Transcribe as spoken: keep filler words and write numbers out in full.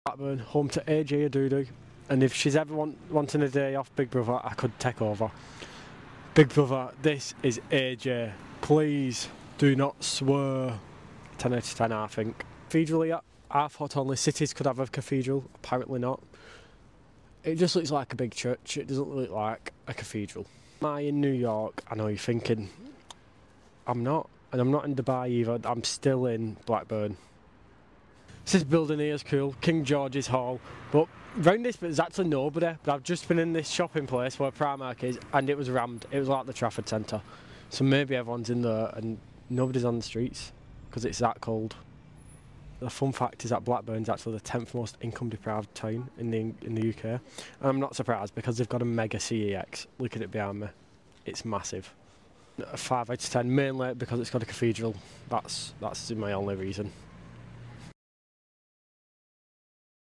Blackburn, home to A J Adudu, and if she's ever want, wanting a day off Big Brother, I could take over. Big Brother, this is A J. Please do not swear. ten out of ten, I think. Cathedral here, I thought only cities could have a cathedral, apparently not. It just looks like a big church, it doesn't look like a cathedral. Am I in New York? I know you're thinking, I'm not, and I'm not in Dubai either, I'm still in Blackburn. This building here is cool, King George's Hall, but round this bit there's actually nobody. But I've just been in this shopping place where Primark is, and it was rammed. It was like the Trafford Centre. So maybe everyone's in there and nobody's on the streets because it's that cold. The fun fact is that Blackburn's actually the tenth most income deprived town in the in the U K. And I'm not surprised because they've got a mega C E X. Look at it behind me. It's massive. A five out of ten, mainly because it's got a cathedral. That's that's my only reason.